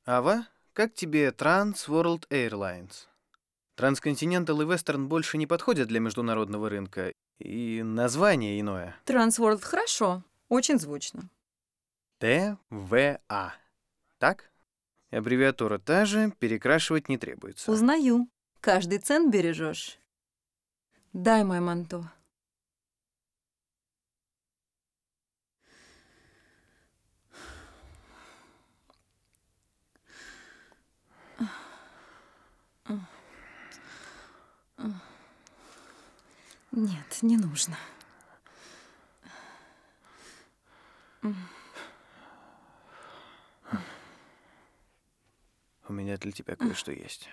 Ава, как тебе Trans World Airlines? Трансконтинентал и Вестерн больше не подходят для международного рынка, и название иное. Трансворлд хорошо, очень звучно. ТВА. Так? Аббревиатура та же, перекрашивать не требуется. Узнаю. Каждый цент бережешь. Дай мое манто. Нет, не нужно. У меня для тебя кое-что есть.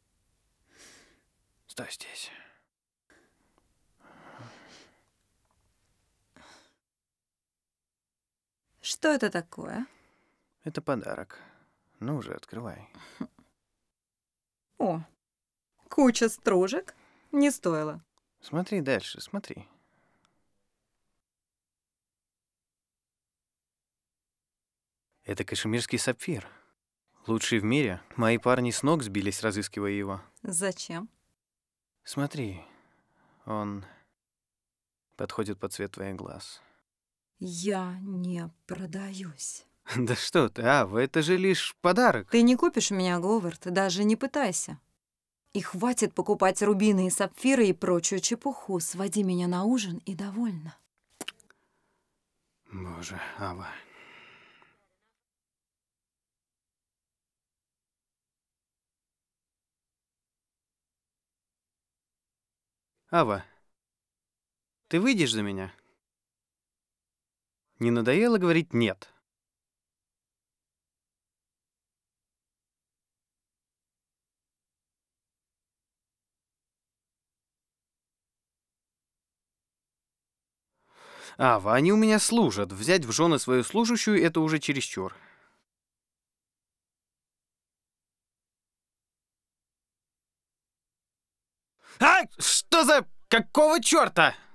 Стой здесь. Что это такое? Это подарок. Ну уже, открывай. О, куча стружек. Не стоило. Смотри дальше, смотри. Это кашемирский сапфир. Лучший в мире. Мои парни с ног сбились, разыскивая его. Зачем? Смотри, он подходит под цвет твоих глаз. Я не продаюсь. Да что ты, Ава, это же лишь подарок. Ты не купишь у меня, Говард, даже не пытайся. И хватит покупать рубины и сапфиры и прочую чепуху. Своди меня на ужин и довольна. Боже, Ава. Ава, ты выйдешь за меня? Не надоело говорить «нет»? Ава, они у меня служат. Взять в жены свою служащую — это уже чересчур. А! Что за... Какого черта?